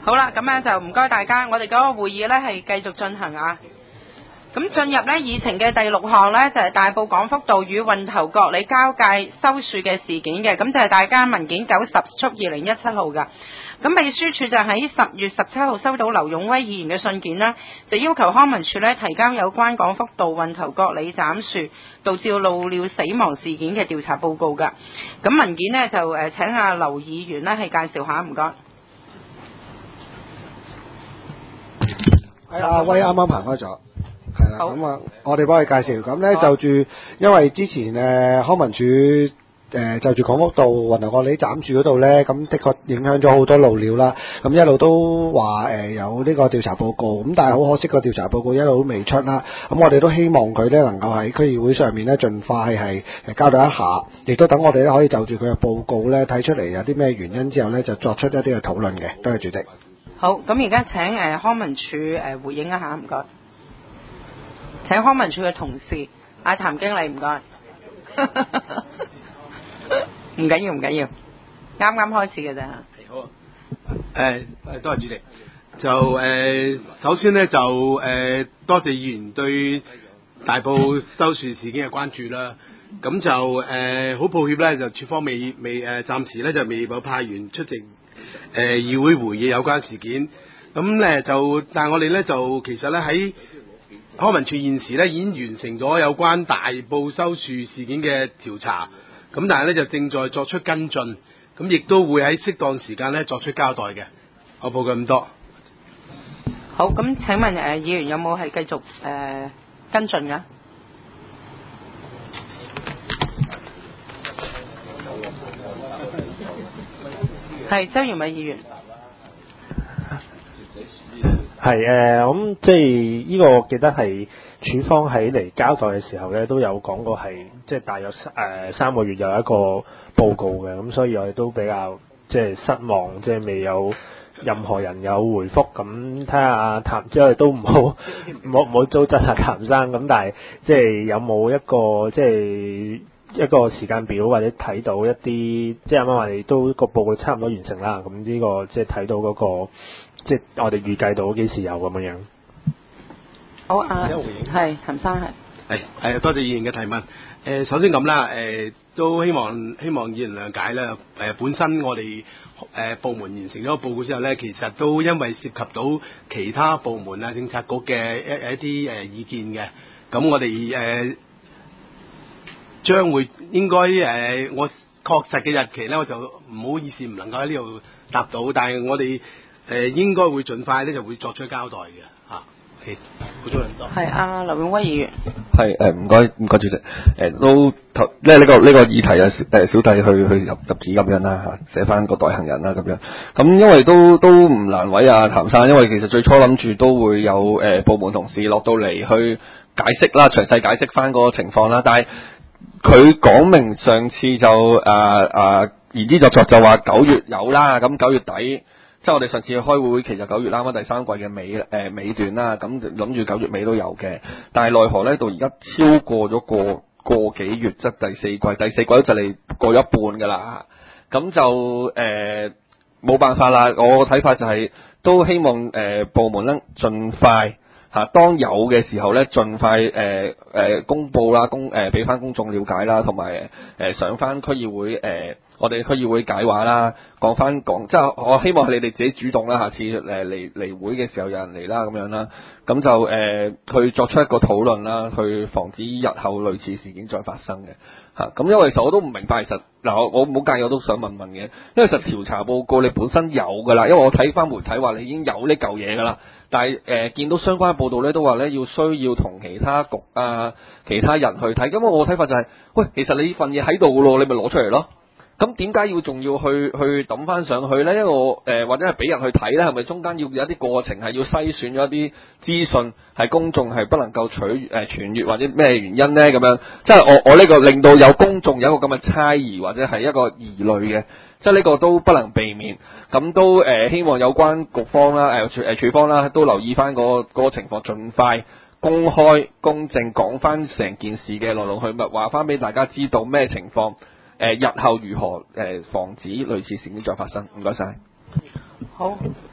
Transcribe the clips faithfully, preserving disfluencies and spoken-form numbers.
好啦，咁咧就唔該大家，我哋嗰個會議咧係繼續進行啊。咁進入咧議程嘅第六項咧就係、是、大埔廣福道與運頭角里交界修樹嘅事件嘅，咁就係大家文件九十速二零一七號㗎。咁秘書處就喺十月十七號收到劉勇威議員嘅信件啦，就要求康文署咧提交有關廣福道運頭角里斬樹導致鷺鳥死亡事件嘅調查報告㗎。咁文件呢，就誒請阿劉議員呢係介紹下，唔該。 係阿威啱啱行開咗。係啦，咁啊，我哋幫佢介紹。咁咧就住，因為之前誒康文署誒、呃、就住廣福道運頭角里斬樹嗰度咧，咁的確影響咗好多鷺鳥啦。咁一路都話誒、呃、有呢個調查報告，咁但係好可惜個調查報告一路都未出啦。咁我哋都希望佢咧能夠喺區議會上面咧盡快係誒交代一下，亦都等我哋咧可以就住佢嘅報告咧睇出嚟有啲咩原因之後咧，就作出一啲嘅討論嘅。多謝主席。 好，咁而家請誒、呃、康文署誒、呃、回應一下，唔該。請康文署嘅同事，阿譚經理唔該，唔緊要唔緊要，啱啱開始嘅啫。 好啊，誒誒多謝主席。就誒、呃、首先咧就誒、呃、多謝議員對大埔修樹事件嘅關注啦。咁就誒好、呃、抱歉咧，就處方未未誒暫時咧就未有派員出席誒、呃、議會會議有關事件。咁咧就但係我哋咧就其實咧喺康文署現時咧已經完成咗有關大埔修樹事件嘅調查，咁但係咧就正在作出跟進，咁亦都會喺適當時間咧作出交代嘅。我報告咁多。 好，咁請問誒、呃、議員有冇係繼續誒、呃、跟進㗎？係周賢偉議員。 係誒，咁、呃、即係呢個我記得係署方喺嚟交代嘅時候咧，都有講過係即係大約誒、呃、三個月有一個報告嘅，咁所以我哋都比較即係失望，即係未有任何人有回覆。咁睇下阿譚，即係都唔好唔好唔好糟質阿譚生。咁但係即係有冇一個即係一個時間表，或者睇到一啲即係啱啱話你都個報告差唔多完成啦。咁呢個即係睇到嗰個。即係我哋預計到幾時有咁樣樣。 好啊，係譚生係。 係係多謝議員嘅提問。誒、呃、首先咁啦，誒、呃、都希望希望議員諒解啦。誒、呃、本身我哋誒、呃、部門完成咗個報告之後咧，其實都因為涉及到其他部門啊政策局嘅一一啲誒意見嘅。咁我哋誒將會應該誒、呃、我確實嘅日期咧，我就唔好意思唔能夠喺呢度答到，但係我哋。誒、呃、應該會盡快咧就會作出交代嘅嚇。OK，好多人多。 係啊，劉永威議員。 係誒唔該唔該主席誒、呃、都頭咧呢個呢、呢個議題啊誒、呃、小弟去去入入紙咁樣啦嚇，寫翻個代行人啦咁樣。咁因為都都唔難為啊譚生，因為其實最初諗住都會有誒、呃、部門同事落到嚟去解釋啦，詳細解釋翻嗰個情況啦。但係佢講明上次就誒誒言之鑿鑿就話九月有啦，咁九月底。即係我哋上次去開會，其實九月啱啱第三季嘅尾誒、呃、尾段啦，咁諗住九月尾都有嘅，但係奈何咧到而家超過咗個個幾月，即係第四季，第四季都就嚟過咗一半㗎啦，咁就誒冇、呃、辦法啦。我個睇法就係、是、都希望誒、呃、部門咧盡快嚇、啊，當有嘅時候咧盡快誒誒、呃、公佈啦，公誒俾翻公眾了解啦，同埋誒上翻區議會誒。呃我哋區議會解話啦，講翻講，即係我希望係你哋自己主動啦，下次誒嚟嚟會嘅時候有人嚟啦，咁樣啦，咁就誒、呃、去作出一個討論啦，去防止日後類似事件再發生嘅嚇。咁、啊、因為其實我都唔明白，其實嗱我我冇介意，我都想問問嘅，因為其實調查報告你本身有㗎啦，因為我睇翻媒體話你已經有呢嚿嘢㗎啦，但係誒、呃、見到相關嘅報道咧都話咧要需要同其他局啊其他人去睇，咁我睇法就係、是，喂，其實你呢份嘢喺度㗎咯，你咪攞出嚟咯。咁點解要仲要去去抌翻上去咧？因為我誒、呃、或者係俾人去睇咧，係咪中間要有一啲過程係要篩選咗一啲資訊係公眾係不能夠取誒傳閱或者咩原因咧？咁樣即係我我呢個令到有公眾有一個咁嘅猜疑或者係一個疑慮嘅，即係呢個都不能避免。咁都誒、呃、希望有關局方啦誒誒處方啦都留意翻嗰個嗰個情況，盡快公開公正講翻成件事嘅來龍去脈，話翻俾大家知道咩情況。誒日後如何誒防止類似事件再發生？唔該晒。 好，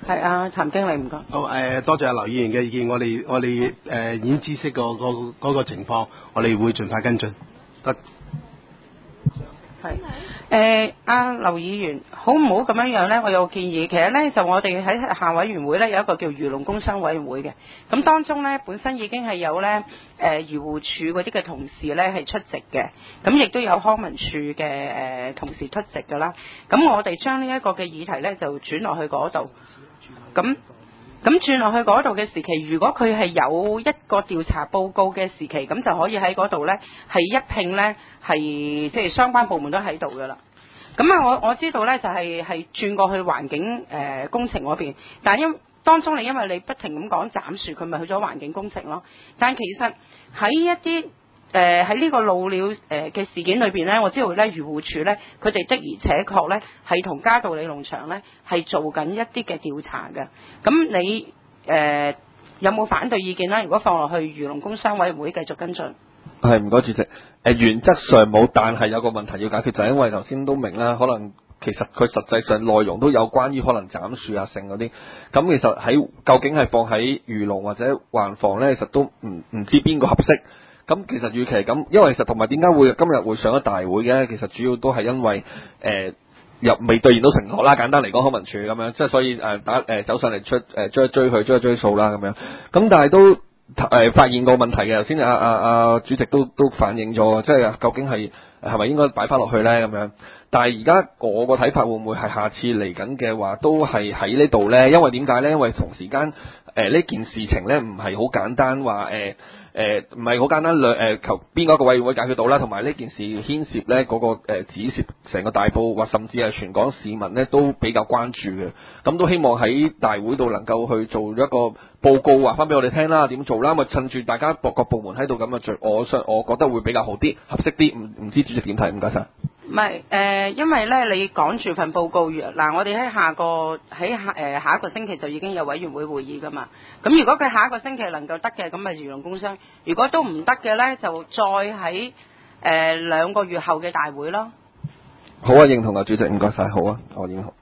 係啊，譚經理唔該。 好誒、呃，多謝阿劉議員嘅意見，我哋我哋誒、呃、已經知悉個個嗰個情況，我哋會盡快跟進。得。 係誒，阿劉議員，好唔好咁樣樣呢？我有個建議，其實呢，就我哋喺下委員會呢，有一個叫漁農工商委員會嘅，咁當中呢，本身已經係有呢誒漁護署嗰啲嘅同事呢係出席嘅，咁亦都有康文署嘅誒、呃、同事出席㗎啦。咁我哋將呢一個嘅議題呢，就轉落去嗰度，咁。咁轉落去嗰度嘅時期，如果佢係有一個調查報告嘅時期，咁就可以喺嗰度呢，係一併呢，係即係相關部門都喺度噶啦。咁啊，我我知道呢，就係、係、係轉過去環境誒、呃、工程嗰邊，但係因當中你因為你不停咁講斬樹，佢咪去咗環境工程咯。但其實喺一啲誒喺呢個老鳥誒嘅事件裏邊呢，我知道呢漁護署呢，佢哋的而且確呢係同嘉道理農場呢係做緊一啲嘅調查嘅。咁你誒、呃、有冇反對意見啦？如果放落去漁農工商委員會繼續跟進。 係唔該主席。誒、呃、原則上冇，但係有個問題要解決，就係、是、因為頭先都明啦，可能其實佢實際上內容都有關於可能斬樹啊剩嗰啲。咁其實喺究竟係放喺漁農或者環防呢，其實都唔唔知邊個合適。咁其實與其咁，因為其實同埋點解會今日會上咗大會嘅？其實主要都係因為誒又、呃、未兌現到承諾啦。簡單嚟講，康文署咁樣，即係所以誒、呃、打誒、呃、走上嚟出誒、呃、追一追佢，追一追數啦咁樣。咁但係都誒、呃、發現個問題嘅。頭先阿阿阿主席都都反映咗，即係究竟係係咪應該擺翻落去咧咁樣？但係而家我個睇法會唔會係下次嚟緊嘅話，都係喺呢度咧？因為點解咧？因為同時間誒呢、呃、件事情咧唔係好簡單話誒。誒唔係好簡單兩誒求邊個一個委員會解決到啦，同埋呢件事牽涉咧嗰、那個誒、呃、指涉成個大埔或甚至係全港市民咧都比較關注嘅，咁都希望喺大會度能夠去做一個報告話翻俾我哋聽啦，點做啦，咪趁住大家各個部門喺度咁啊，最我想我覺得會比較好啲，合適啲，唔唔知主席點睇？唔該晒。 唔係誒，因為咧你講住份報告嗱，我哋喺下個喺下誒、呃、下一個星期就已經有委員會會議噶嘛。咁如果佢下一個星期能夠得嘅，咁咪漁農工商；如果都唔得嘅咧，就再喺誒、呃、兩個月後嘅大會咯。 好啊，認同啊，主席，唔該晒，好啊，我認同。